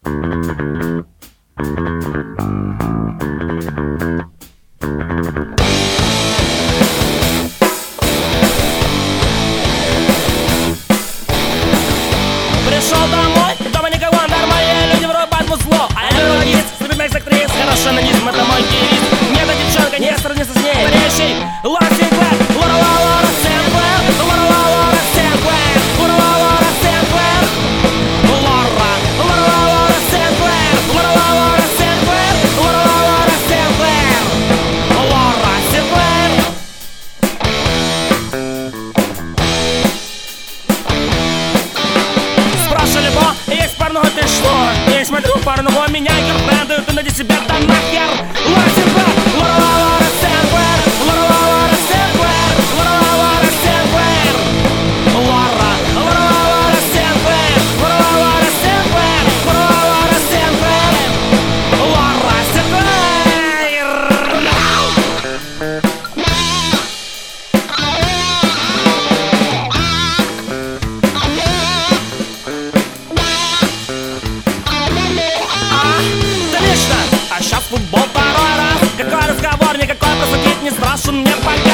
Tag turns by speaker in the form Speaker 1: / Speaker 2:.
Speaker 1: Пришел домой, дома никого, нормальные люди врубают музло. А я логист, любимых актрис, хорошенонизм, это мой девиз. Мне эта девчонка не сравнится с ней. Парящий Лора Синклер, Лора Синклер, Лора Синклер, Лора Синклер, Лора Синклер, Лора Синклер, Лора Синклер, Лора Синклер. Спрашивали, есть порнуха, ты что? Я смотрю порнуху, меня гирбенды, ты найди себя там нахер. Лора Синклер, Лора Синклер, Лора Синклер, Лора Синклер, Лора Синклер, Лора Синклер, Лора Синклер, Лора Синклер. А сейчас футбол второй раз. Какой разговор, никакой просудить не страшен мне пока.